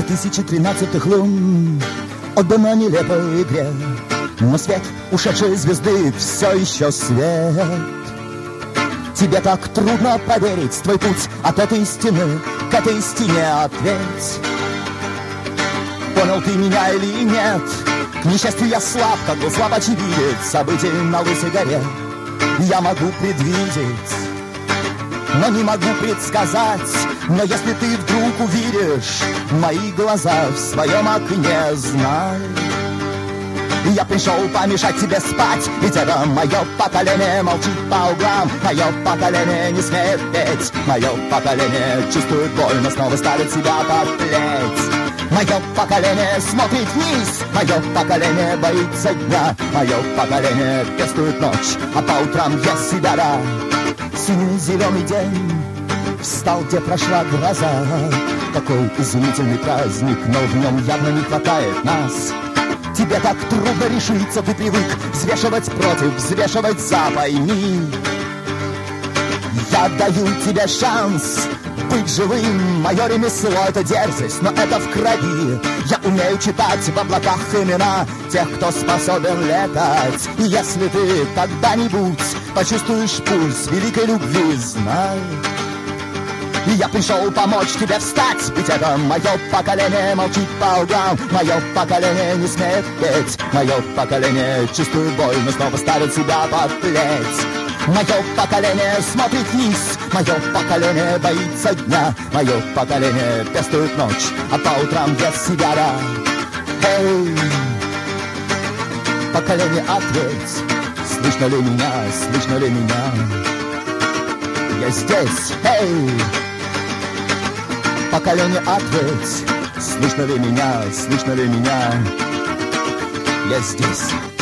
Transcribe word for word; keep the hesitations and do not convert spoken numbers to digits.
тысячи тринадцатых лун отдано нелепой игре, но свет ушедшей звезды все еще свет. Тебе так трудно поверить, твой путь от этой стены к этой стене ответь. Понял ты меня или нет? К несчастью я слаб, как был слаб очевидец событий на Лысой горе. Я могу предвидеть, но не могу предсказать. Но если ты вдруг увидишь мои глаза в своем окне, знай, я пришел помешать тебе спать. Ведь это мое поколение молчит по углам, мое поколение не смеет петь, мое поколение чувствует боль, но снова ставит себя под плеть. Мое поколение смотрит вниз, мое поколение боится дня, мое поколение пестует ночь, а по утрам ест себя рай. Синий зеленый день встал, где прошла гроза. Какой изумительный праздник, но в нем явно не хватает нас. Тебе так трудно решиться, ты привык взвешивать против, взвешивать за, пойми. Я даю тебе шанс быть живым, мое ремесло — это дерзость, но это в крови. Я умею читать в облаках имена тех, кто способен летать. И если ты когда-нибудь почувствуешь пульс великой любви, знай, я пришел помочь тебе встать. Ведь это мое поколение молчит по углам, мое поколение не смеет петь, мое поколение чувствует боль, но снова ставит себя под плеть. Мое поколение смотрит вниз, мое поколение боится дня, мое поколение пестует ночь, а по утрам ест себя рай. Эй, поколение, ответь, слышно ли меня, слышно ли меня? Я здесь, эй, поколение, ответь, слышно ли меня, слышно ли меня? Я здесь.